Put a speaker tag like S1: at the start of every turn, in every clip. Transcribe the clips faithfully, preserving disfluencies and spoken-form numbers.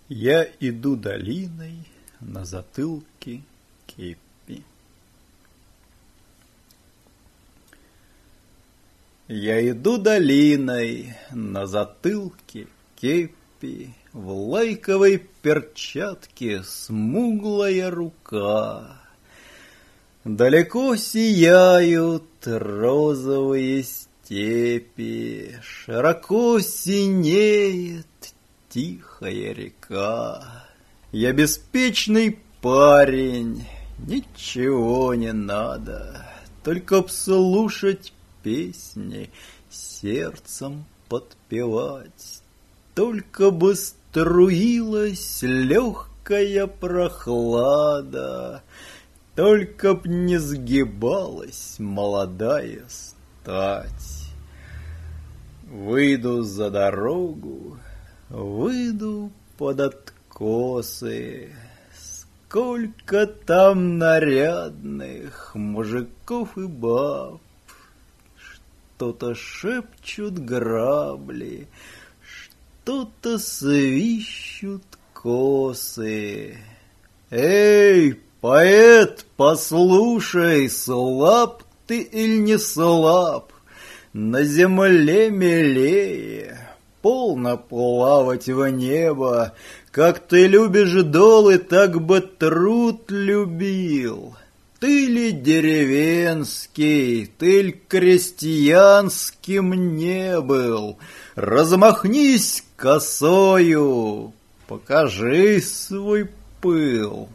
S1: Я иду долиной, на затылке кепи. Я иду долиной, на затылке кепи, в лайковой перчатке смуглая рука. Далеко сияют розовые степи, широко синеет тихая река. Я беспечный парень, ничего не надо, только б слушать песни, сердцем подпевать. Только бы струилась легкая прохлада, только б не сгибалась молодая стать. Выйду за дорогу, выйду под откосы, сколько там нарядных мужиков и баб. Что-то шепчут грабли, что-то свищут косы. Эй, поэт, послушай, слаб ты или не слаб? На земле милее полно плавать в небо. Как ты любишь долы, так бы труд любил. Ты ли деревенский, ты ли крестьянским не был? Размахнись косою, покажи свой пыл.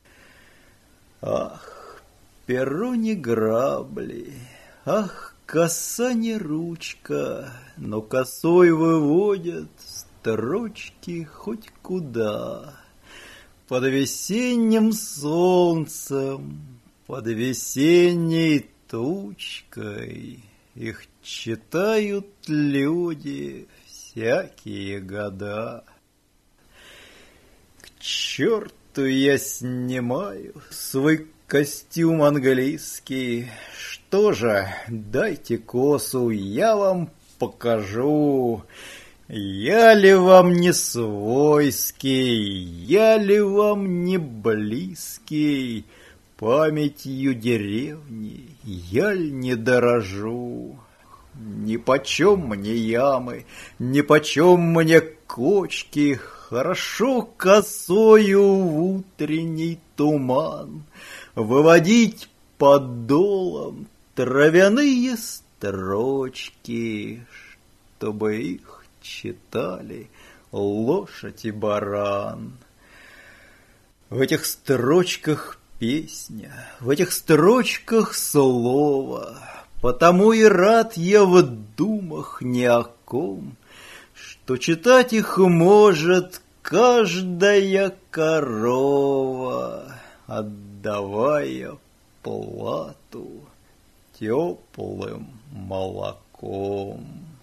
S1: Ах, перо не грабли, ах, коса не ручка, но косой выводят строчки хоть куда. Под весенним солнцем, под весенней тучкой их читают люди всякие года. К черту я снимаю свой костюм английский. Что же, дайте косу, я вам покажу. Я ли вам не свойский, я ли вам не близкий? Памятью деревни я ль не дорожу? Нипочем мне ямы, нипочем мне кочки, хорошо косою в утренний туман выводить под долом травяные строчки, чтобы их читали лошадь и баран. В этих строчках песня, в этих строчках слово, потому и рад я в думах ни о ком, что читать их может каждая корова, отдавая плату теплым молоком.